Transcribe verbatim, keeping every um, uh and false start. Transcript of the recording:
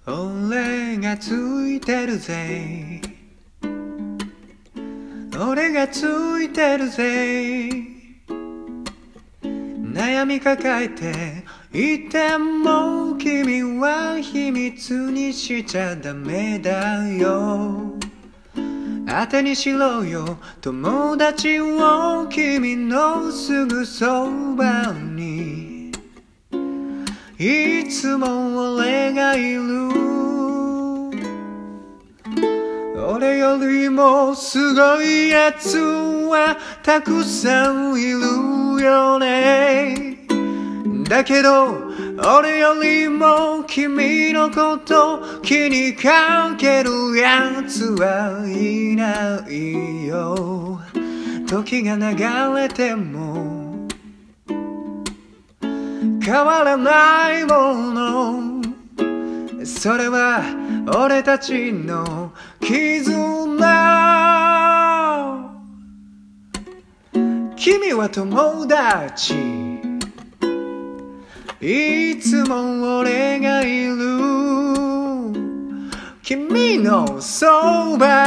俺がついてるぜ俺がついてるぜ悩み抱えていても君は秘密にしちゃダメだよ当てにしろよ友達を君のすぐそばにいつも俺がいる俺よりもすごいやつはたくさんいるよねだけど俺よりも君のこと気にかけるやつはいないよ時が流れても変わらないものそれは俺たちの絆君は友達いつも俺がいる君のそば